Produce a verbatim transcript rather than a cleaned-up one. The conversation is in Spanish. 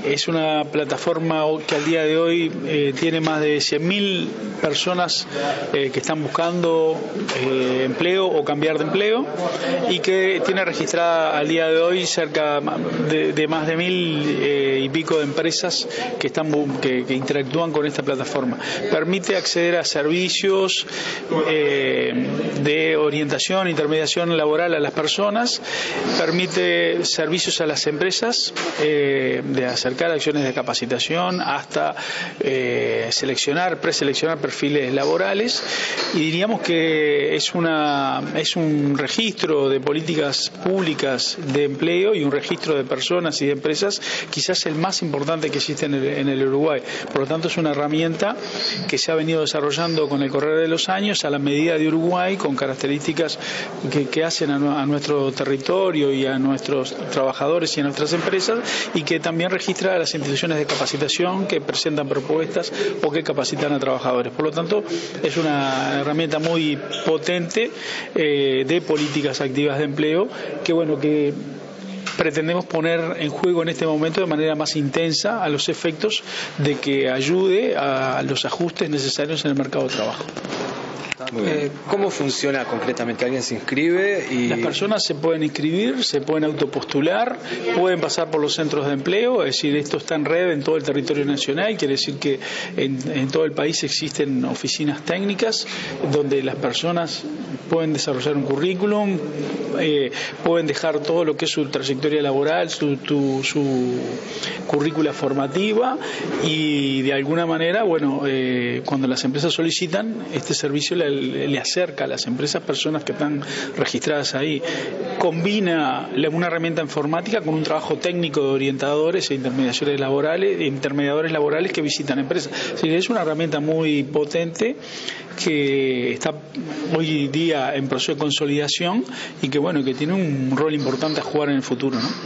es una plataforma que al día de hoy eh, tiene más de cien mil personas eh, que están buscando eh, empleo o cambiar de empleo, y que tiene registrada al día de hoy cerca de, de más de mil eh, y pico de empresas que están que, que interactúan con esta plataforma. Permite acceder a servicios eh, de orientación, intermediación laboral a las personas, permite servicios a las empresas, eh, de acercar acciones de capacitación hasta eh, seleccionar, preseleccionar perfiles laborales, y diríamos que es una es un registro de políticas públicas de empleo y un registro de personas y de empresas, quizás el más importante que existe en el, en el Uruguay. Por lo tanto, es una herramienta que se ha venido desarrollando con el correr de los años a la medida de Uruguay, con características que, que hacen a, a nuestro territorio y a nuestros trabajadores y a nuestras empresas, y que también registra a las instituciones de capacitación que presentan propuestas o que capacitan a trabajadores. Por lo tanto, es una herramienta muy potente eh, de políticas activas de empleo que, bueno, que pretendemos poner en juego en este momento de manera más intensa a los efectos de que ayude a los ajustes necesarios en el mercado de trabajo. Eh, ¿Cómo funciona concretamente? ¿Alguien se inscribe? Y... Las personas se pueden inscribir, se pueden autopostular, pueden pasar por los centros de empleo, es decir, esto está en red en todo el territorio nacional, quiere decir que en, en todo el país existen oficinas técnicas donde las personas pueden desarrollar un currículum, eh, pueden dejar todo lo que es su trayectoria laboral, su, tu, su currícula formativa, y de alguna manera, bueno, eh, cuando las empresas solicitan este servicio, le, le acerca a las empresas personas que están registradas ahí. Combina una herramienta informática con un trabajo técnico de orientadores e intermediadores laborales, intermediadores laborales que visitan empresas. Así que es una herramienta muy potente que está hoy día en proceso de consolidación y que, bueno, que tiene un rol importante a jugar en el futuro, ¿no?